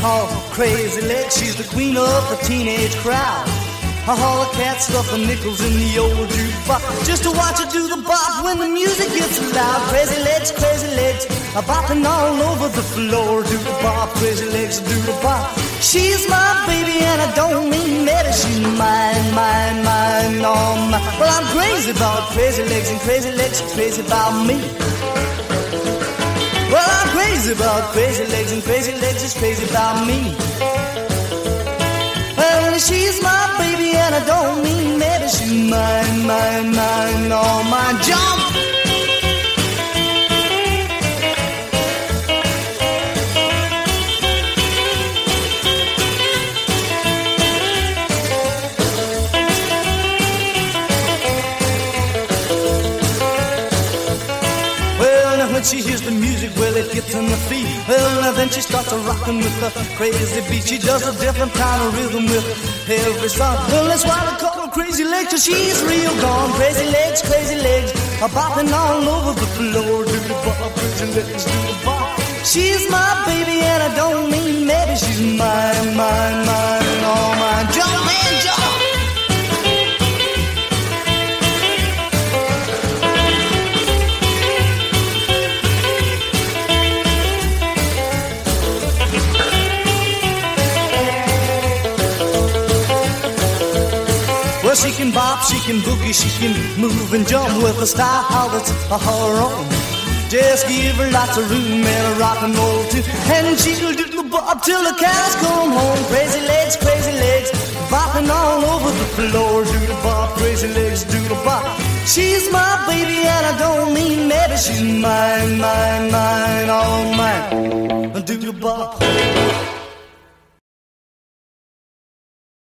call Crazy Legs. She's the queen of the teenage crowd. All the cats stuff the nickels in the old jukebox just to watch her do the bop when the music gets loud. Crazy Legs, bopping all over the floor. Do the bop, Crazy Legs, do the bop. She's my baby and I don't mean that. She's mine, all mine. Well, I'm crazy about Crazy Legs and Crazy Legs are crazy about me. Well, I'm crazy about Crazy Legs and Crazy Legs is crazy about me. Well, she's my baby and I don't mean maybe. She's mine, all mine. Jump! When she hears the music, well, it gets in the feet. Well, then she starts rocking with the crazy beat. She does a different kind of rhythm with every song. Well, that's why they call her Crazy Legs, 'cause she's real gone. Crazy Legs, bopping all over the floor. Do the bop, Crazy Legs, do the bop. She's my baby and I don't mean maybe. She's mine, all mine. Jump, man, jump! Well, she can bop, she can boogie, she can move and jump with a style that's her own. Just give her lots of room and a rock and roll too, and she'll do the bop till the cows come home. Crazy Legs, bopping all over the floor. Do the bop, Crazy Legs, do the bop. She's my baby and I don't mean maybe. She's mine, all mine. Do the bop.